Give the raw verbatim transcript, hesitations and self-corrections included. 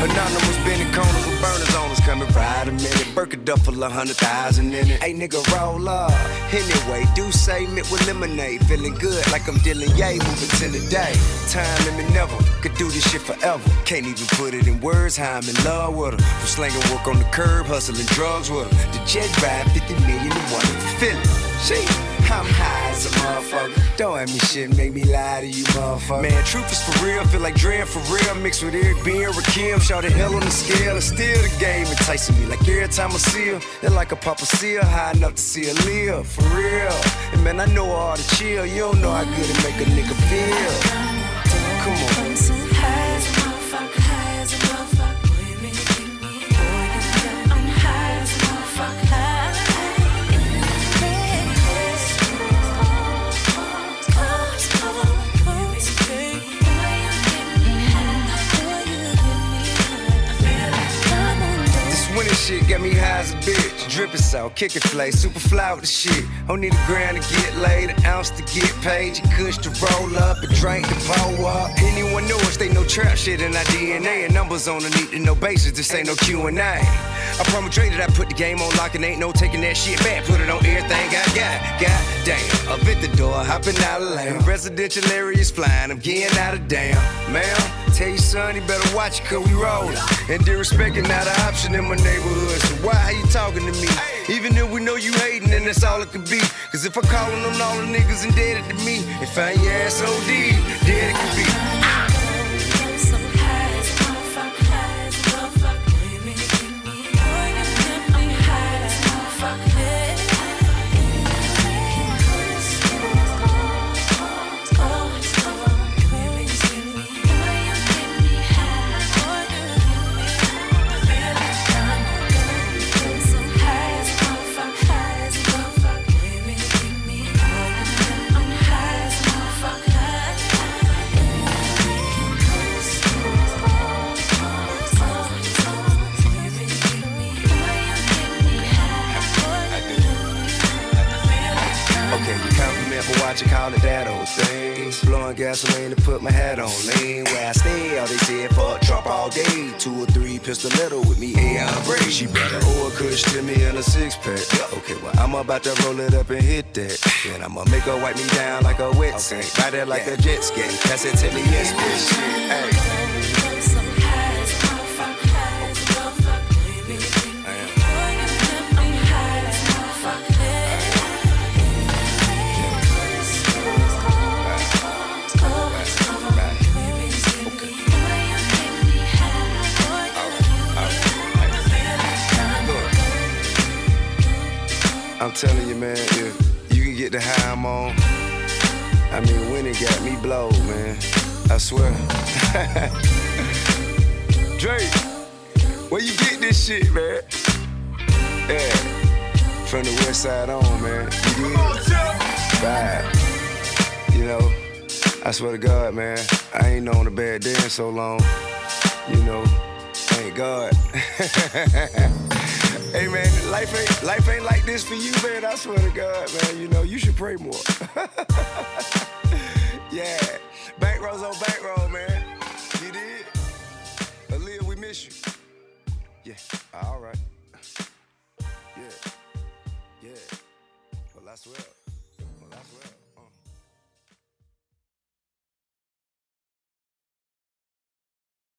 Anonymous bending corners with burners on us. Coming right a minute. Birkin full of hundred thousand in it. Hey, nigga, roll up. Anyway, do say mint with lemonade. Feeling good like I'm dealing yay. Moving to the day. Time limit never. Could do this shit forever. Can't even put it in words how I'm in love with her. From slanging work on the curb, hustling drugs with her. The jet ride fifty million and one. Feel it. She. I'm high as a motherfucker. Don't have me shit, make me lie to you, motherfucker. Man, truth is for real, feel like Dre for real. Mixed with Eric B and Rakim, shout the hell on the scale. And still the game enticing me. Like every time I see her, they're like a Papa Seal, high enough to see her live, for real. And man, I know all the chill, you don't know how good it make a nigga feel. Come on. I'm so high as a motherfucker, high as a motherfucker. Boy, you really give me a boy. I'm high as a motherfucker, high. Shit got me high as a bitch. Drippin' salt, kickin' flay, super fly with the shit. Don't need a grand to get laid, an ounce to get paid. You kush to roll up, a drink to pour up. Anyone know us, they know trap shit in our D N A. And numbers on the need to know basis, this ain't no Q and A. I promise Dre that I put the game on lock and ain't no taking that shit back. Put it on everything I got. God damn, up at the door, hopping out of lane. Residential areas flying, I'm getting out of damn. Ma'am, tell your son he better watch it cause we rollin'. And disrespecting not an option in my neighborhood. So why are you talking to me? Even if we know you hating, then that's all it could be. Cause if I callin' on all the niggas indebted to me, and find your ass O D, dead it could be. Call it that old thing. Blowing gasoline to put my hat on. Lean where I stay. All they said fuck Trump all day. Two or three pistoletto with me. Yeah, I'm brave. She brought her old kush to me in a six pack. Okay, well I'm about to roll it up and hit that. Then I'ma make her wipe me down like a wet sink. Ride it like a jet ski. Pass it to me, yes, bitch. Hey. I'm telling you, man, if you can get the high I'm on, I mean, when it got me blowed, man, I swear. Drake, where you get this shit, man? Yeah, from the west side on, man. You did? Right. You know, I swear to God, man, I ain't known a bad day in so long. You know, thank God. Hey man, life ain't life ain't like this for you, man. I swear to God, man. You know, you should pray more. Yeah, bankrolls on bankroll, man. You did? Aaliyah, we miss you. Yeah, all right. Yeah, yeah. Well, I swear. Well, I swear.